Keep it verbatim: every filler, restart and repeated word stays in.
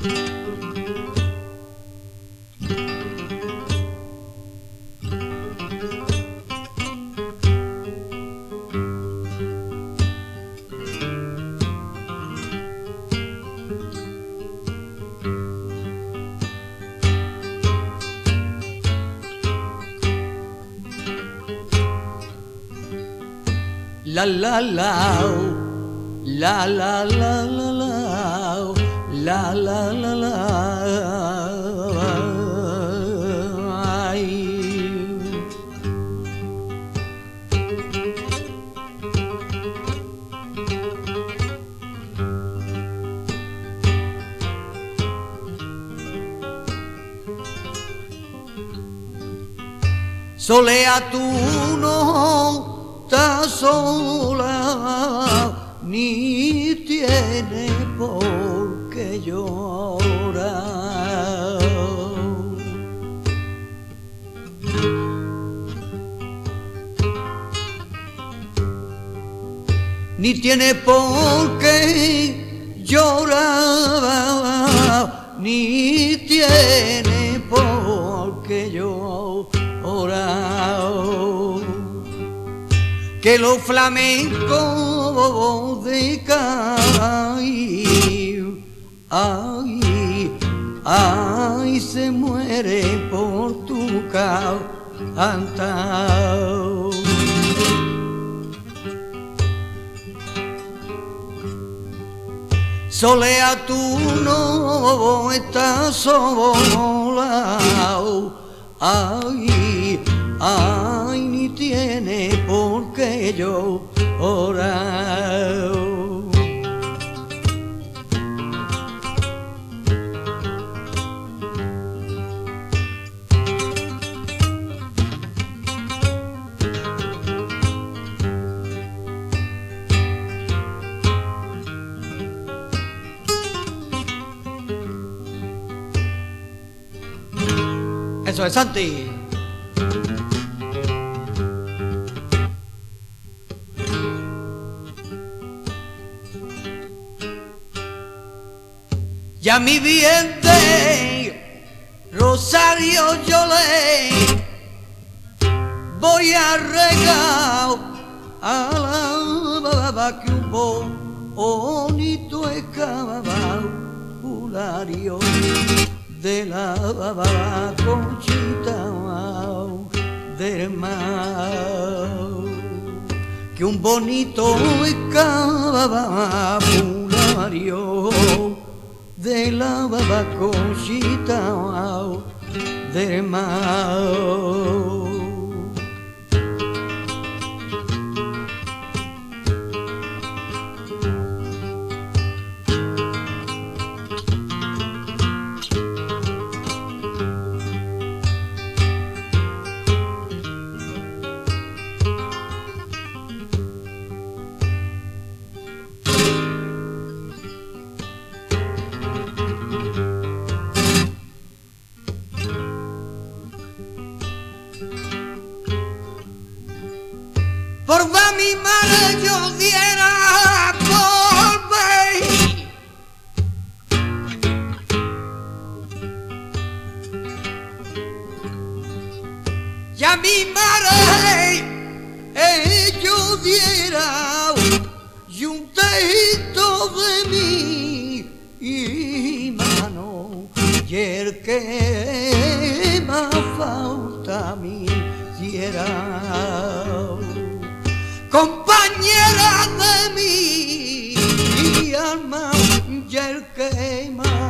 La la la, la la la la la, la la la la. Ay. Solea tú no estás sola, ni tiene por qué llorar. Ni tiene por qué llorar, ni tiene por qué llorar. Que los flamencos de Cádiz, ay, ay, se muere por tu cantar. Solea, tú no estás sola, ay, ay, ni tiene por qué llorar. Eso es, Santi. Ya mi bien de Rosario yo le voy a regar a la baba que un bonito escapulario de la baba Conchita del mar, que un bonito escapulario de la baba Conchita del mar. Por va mi madre yo diera por ver, ya mi madre eh, yo diera y un tejito de mi mano, y el que más falta a mí diera, compañera de mi alma, y el que más